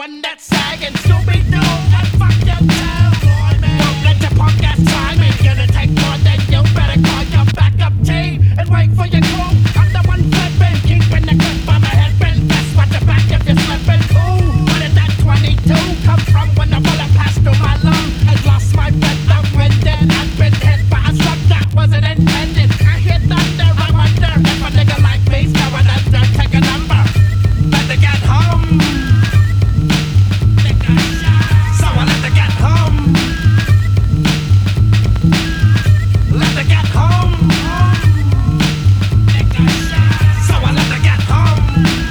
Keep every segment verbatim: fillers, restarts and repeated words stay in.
one that's sagging. Scooby-Doo and fuck your tail, boy, man. Don't let your punk ass try me. Gonna take more than you. Better call your backup team and wait for your crew. I'm the one flipping, keeping the grip on my head. Been best watch your back if you're slipping. Ooh, where did that twenty-two come from when the bullet passed through my lung? I lost my breath, I'm winded. I've been hit by a struck that wasn't intended. I hear thunder, I wonder if a nigga like me's going under. Take a number, better get home. So I let her get home. Let her get home. So I let her get home.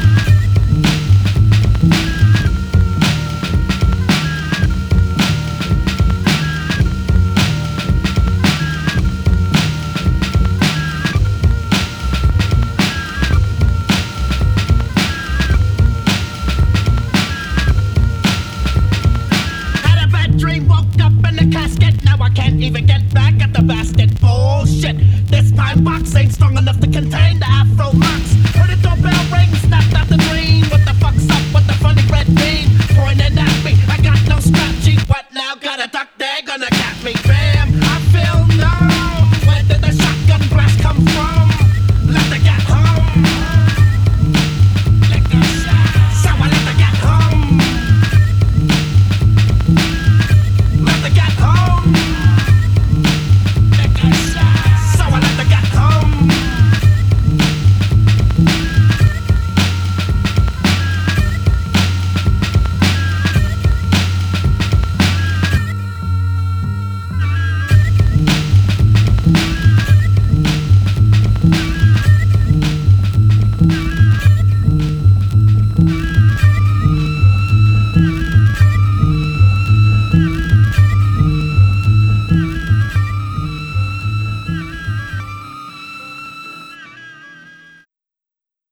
Had a bad dream, woke up in the casket. Now I can't even get back at the bastard. Bullshit. This pine box ain't strong enough to contain